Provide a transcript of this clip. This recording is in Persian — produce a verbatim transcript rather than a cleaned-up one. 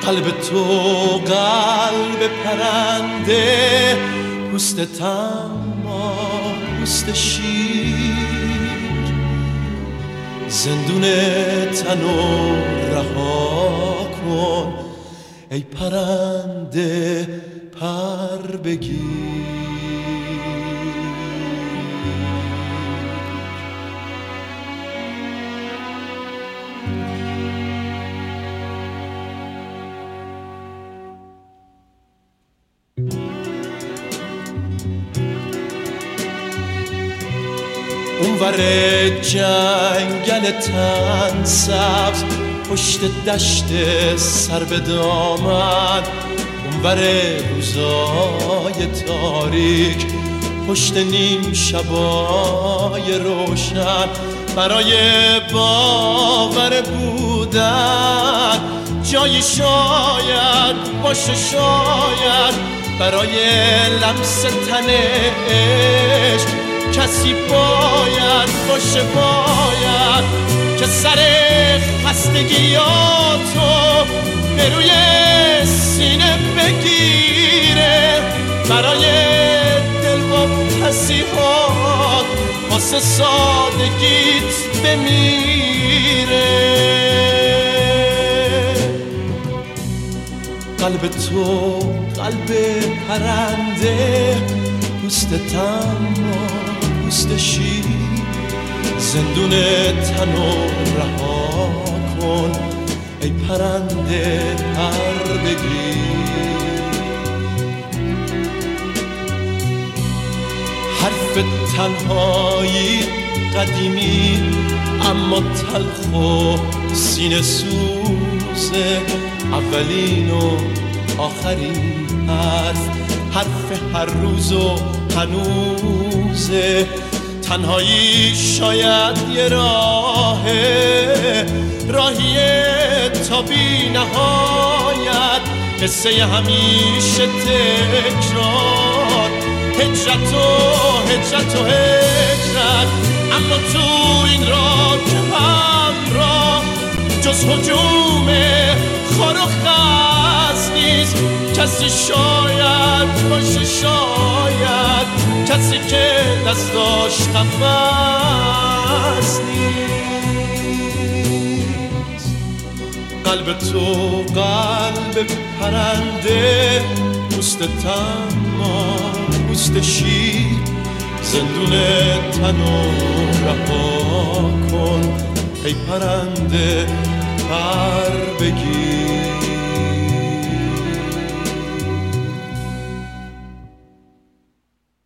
قلب تو قلب پرنده، پوست تما پوست شیر، زندون تنو رها کن ای پرنده پر بگیر. اونور جنگل تن سبز، پشت دشت سر به دامن، اونور روزای تاریک، پشت نیم شبای روشن، برای باور بودن جایی شاید باشه، شاید برای لمس تن عشق کسی باید باشه، باید که سر خستگیاتو به روی سینه بگیره، برای دلواپسی‌هات واسه سادگیت بمیره. قلب تو قلب پرنده، پوست تما پوست شیر، زندون تنو رها کن ای پرنده پر بگیر. حرف تنهایی قدیمی اما تلخ و سینه سوزه، اولین و آخرین حرف، حرف هر روز و هنوزه. تنهایی شاید یه راهه، راهیه تا بی نهایت، قصه همیشه تکرار، هجرت و هجرت و هجرت. اما تو این راه که همراه جز هجوم خار و خس نیست، کسی شاید باشه، شاید کسی که دست داشت نفس نیست. قلب تو قلب پرنده، پوست تما پوست شیر، زندون تنو رها کن ای پرنده پر بگیر.